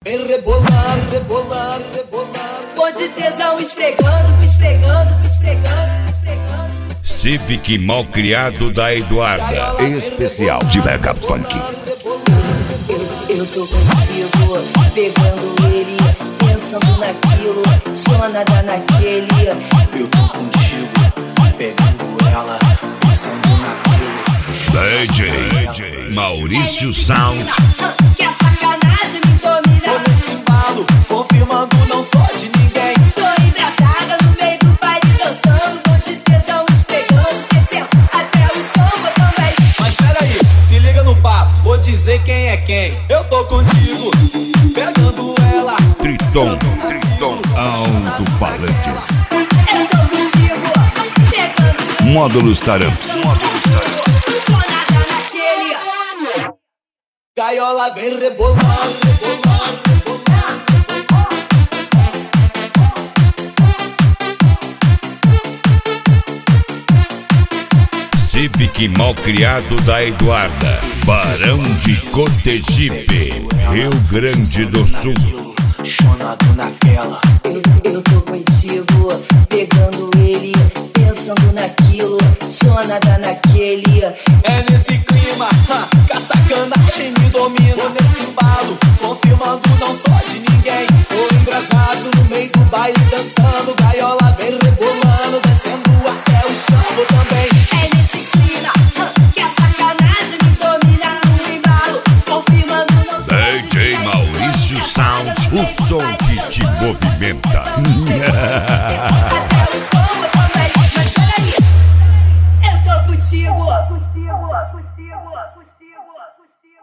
Vem rebolar, rebolar, rebolar. Pô de tesão esfregando, esfregando, esfregando, esfregando. Civic Malcriado da Eduarda, especial de Mega Funk. Eu tô contigo, pegando ele, pensando naquilo, só nada naquele. Eu tô contigo, pegando ela, pensando naquilo. DJ Maurício Sound. Que a sacanagem me domina. Tô nesse embalo, confirmando não sou de ninguém. Tô engraçada no meio do baile dançando, pô de tesão esfregando, descendo até o chão eu também. Mas peraí, se liga no papo, vou dizer quem é quem. Eu tô contigo, pegando ela. Triton Alto-Falantes. Eu tô contigo, pegando Módulos Tarantos. só nada naquele. Gaiola vem rebolar, rebolar, rebolar. Civic Malcriado da Eduarda, Barão de Cotegipe, Rio Grande do Sul. Chonado naquela. Eu tô contigo, pegando ele, pensando naquilo, só nada naquele. É nesse clima, que a sacanagem me domina. Tô nesse embalo, confirmando não sou de ninguém. Tô engraçado no meio do baile dançando. Gaiola vem rebolando, descendo até o chão vou também. É nesse clima, que a sacanagem me domina no embalo, confirmando não sou de DJ ninguém. Maurício Sound, o som